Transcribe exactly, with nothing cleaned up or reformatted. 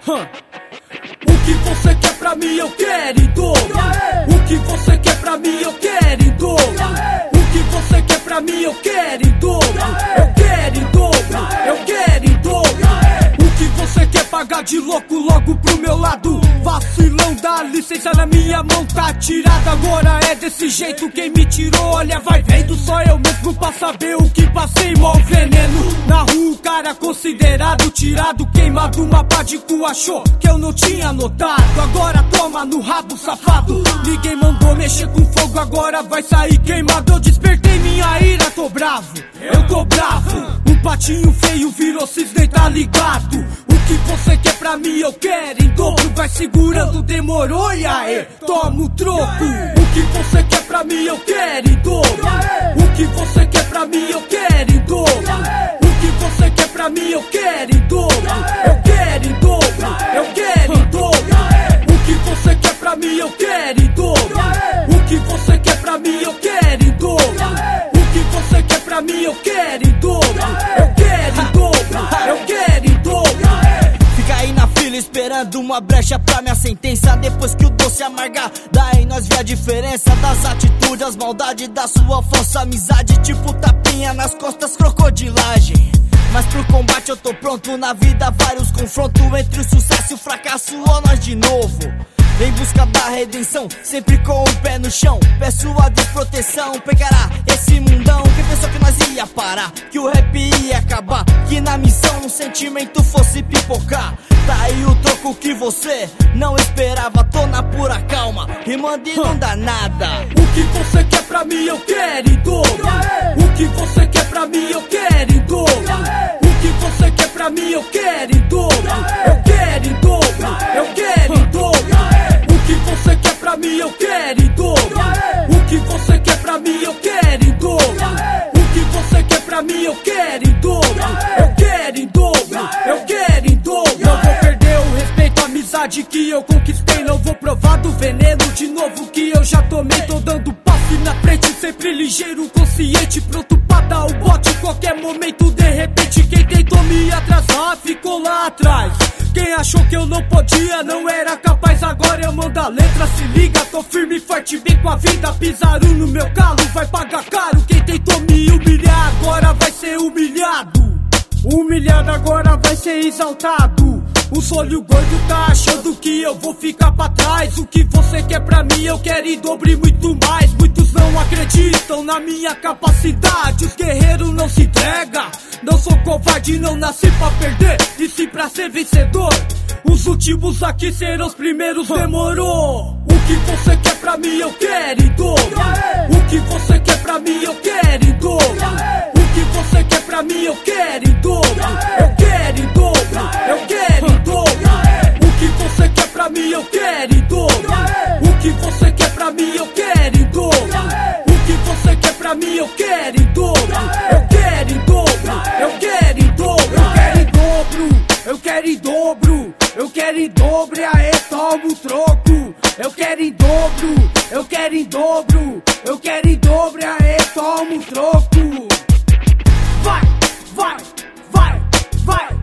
Huh. O que você quer pra mim eu quero em dobro. O que você quer pra mim eu quero em dobro. O que você quer pra mim eu quero em dobro. Eu quero em dobro, eu quero em dobro. O que você quer pagar de louco logo pro meu lado? Vacilão, dá licença, na minha mão tá tirada. Agora é desse jeito, quem me tirou, olha, vai vendo. Só eu mesmo pra saber o que passei, mó veneno. Na rua o cara considerado tirado, queimado, uma pá de cu, achou que eu não tinha notado. Agora toma no rabo, safado. Ninguém mandou mexer com fogo, agora vai sair queimado. Eu despertei minha ira, tô bravo, eu tô bravo. Um patinho feio virou cisne, tá ligado? O que você quer pra mim eu quero em dobro. Vai segurando, demorou, e aí, toma o troco. O que você quer pra mim eu quero em dobro. O que você quer pra mim eu quero em dobro. O que você quer pra mim eu quero em dobro. Eu quero em dobro, eu quero em dobro. O que você quer pra mim eu quero em dobro. O que você quer pra mim eu quero em dobro. O que você quer pra mim eu quero em dobro. Eu quero em dobro, eu quero em dobro. Fica aí na fila esperando uma brecha pra minha sentença. Depois que o doce amargar, daí nós vê a diferença das atitudes, as maldades da sua falsa amizade. Tipo tapinha nas costas, crocodilagem. Mas pro combate eu tô pronto, na vida vários confrontos. Entre o sucesso e o fracasso, ou nós de novo em busca da redenção, sempre com o pé no chão. Peço a Deus proteção, pegará esse mundão. Quem pensou que nós ia parar, que o rap ia acabar, que na missão um sentimento fosse pipocar. Tá aí o troco que você não esperava, tô na pura calma, rimando e não dá nada. O que você quer pra mim eu quero em dobro. O que você quer pra mim eu quero em dobro. O que você quer pra mim eu quero em dobro. Eu quero em dobro, eu quero em dobro. O que você quer pra mim eu quero em dobro. O que você quer pra mim eu quero em dobro. O que você quer pra mim eu quero em dobro. Eu quero em dobro, eu quero em dobro. Não vou perder o respeito, a amizade que eu conquistei. Não vou provar do veneno de novo que eu já tomei. Tô dando passe na frente, sempre ligeiro, consciente, pronto pra dar o bote qualquer momento. De repente quem tentou me atrasar ficou lá atrás. Quem achou que eu não podia, não era capaz. Agora eu mando a letra, se liga, tô firme e forte, bem com a vida. Pisaram no meu calo, vai pagar caro. Quem tentou me humilhar, agora vai ser humilhado. Humilhado agora vai ser exaltado. O olho gordo tá achando que eu vou ficar pra trás. O que você quer pra mim eu quero em dobro e muito mais. Muitos não acreditam na minha capacidade. Os guerreiros não se entregam. Não sou covarde, não nasci pra perder, e sim pra ser vencedor. Os últimos aqui serão os primeiros, demorou. O que você quer pra mim eu quero em dobro. O que você quer pra mim eu quero em dobro. O que você quer pra mim eu quero em dobro. Eu quero em dobro, eu quero em dobro. O que você quer pra mim eu quero em dobro. O que você quer pra mim eu quero em dobro. O que você quer pra mim eu quero em dobro. Eu quero em dobro, eu quero em dobro. Eu quero em dobro, eu quero em dobro. Eu quero em dobro, e aí toma o troco. Eu quero em dobro, eu quero em dobro. Eu quero em dobro, e aí toma o troco. Vai, vai, vai, vai.